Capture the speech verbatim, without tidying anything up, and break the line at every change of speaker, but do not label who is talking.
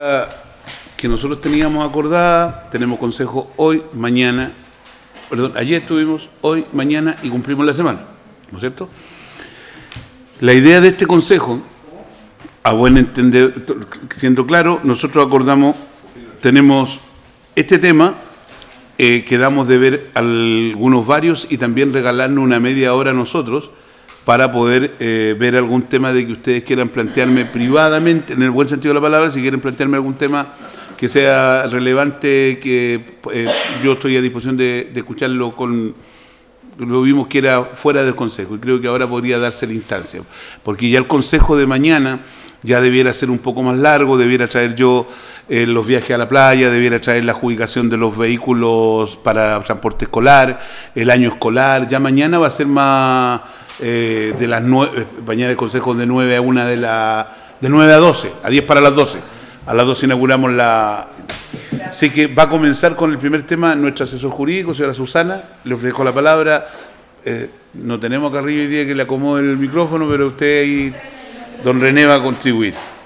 Que nosotros teníamos acordada, tenemos consejo hoy, mañana, perdón, ayer estuvimos, hoy, mañana y cumplimos la semana, ¿no es cierto? La idea de este consejo, a buen entender, siendo claro, nosotros acordamos, tenemos este tema, eh, quedamos de ver algunos varios y también regalarnos una media hora a nosotros para poder eh, ver algún tema de que ustedes quieran plantearme privadamente, en el buen sentido de la palabra, si quieren plantearme algún tema que sea relevante, que eh, yo estoy a disposición de, de escucharlo con... Lo vimos que era fuera del Consejo y creo que ahora podría darse la instancia, porque ya el Consejo de mañana ya debiera ser un poco más largo, debiera traer yo eh, los viajes a la playa, debiera traer la adjudicación de los vehículos para transporte escolar, el año escolar, ya mañana va a ser más... Eh, de las nueve, mañana el consejo de nueve a una de la de nueve a doce, a diez para las doce. A las doce inauguramos la. Así que va a comenzar con el primer tema nuestro asesor jurídico, señora Susana. Le ofrezco la palabra. Eh, no tenemos acá arriba hoy día que le acomode el micrófono, pero usted ahí, don René, va a contribuir.